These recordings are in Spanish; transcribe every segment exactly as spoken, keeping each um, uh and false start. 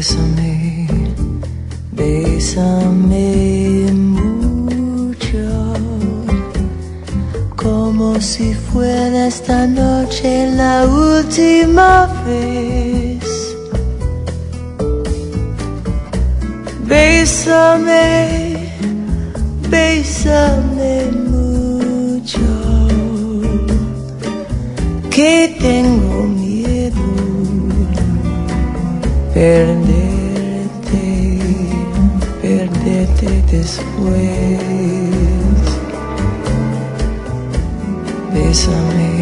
Bésame, bésame mucho, como si fuera esta noche la última vez. Bésame, bésame mucho, que tengo miedo perderte, perderte después. Bésame,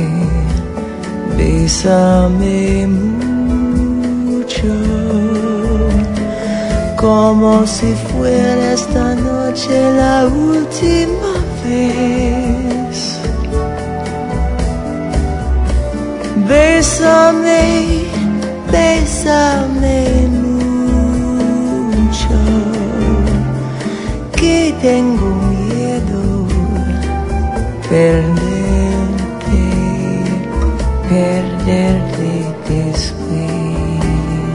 bésame mucho, como si fuera esta noche la última vez. Bésame, bésame mucho, que tengo miedo perderte, perderte después.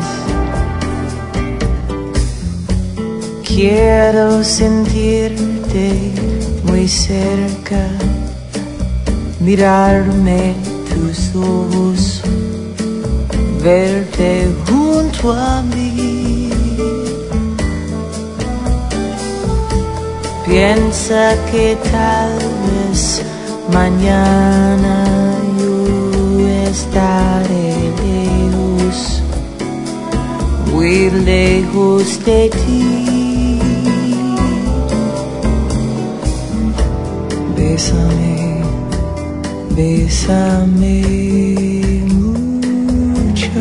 Quiero sentirte muy cerca, mirarme tus ojos, verte junto a mí. Piensa que tal vez mañana yo estaré lejos, muy lejos de ti. Bésame, bésame mucho,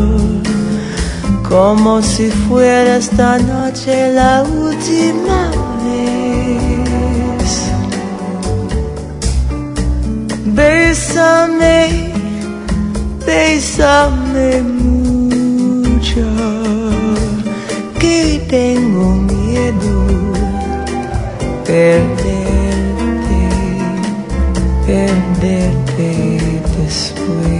como si fuera esta noche la última vez. Bésame, bésame mucho, que tengo miedo perderte, perderte después.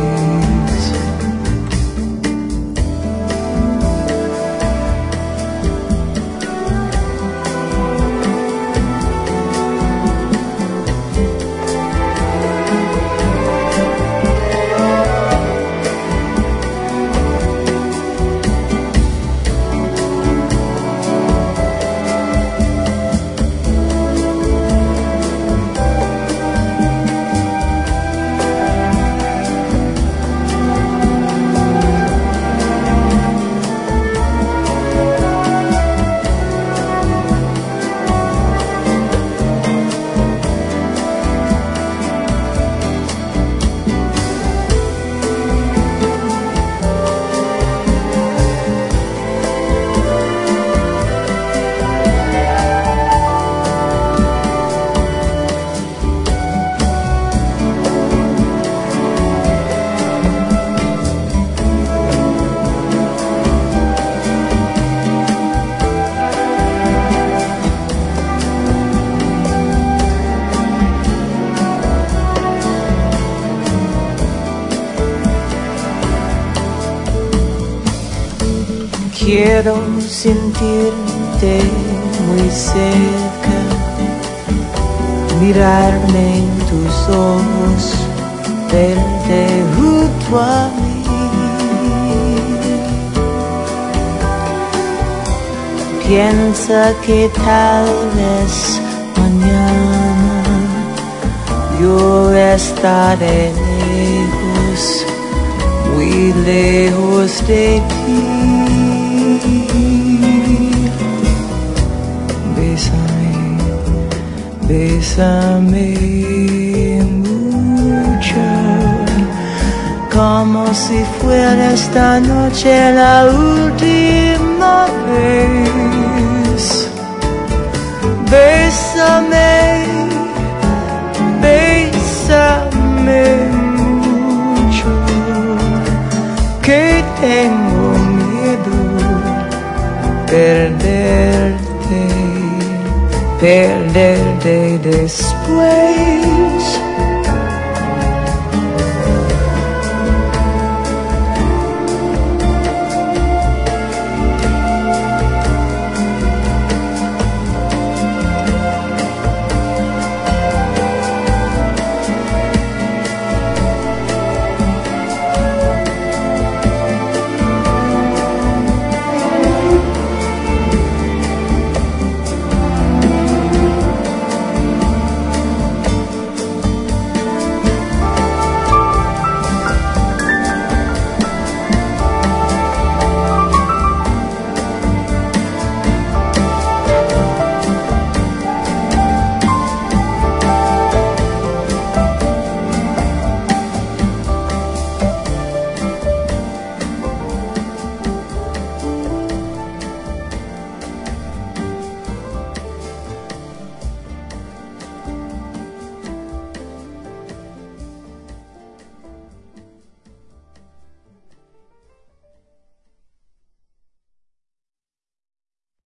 Quiero sentirte muy cerca, mirarme en tus ojos, verte junto a mí. Piensa que tal vez mañana yo estaré lejos, muy lejos de ti. Bésame, bésame mucho, como si fuera esta noche la última vez. Bésame, bésame mucho, que tengo miedo perderte, perderte después.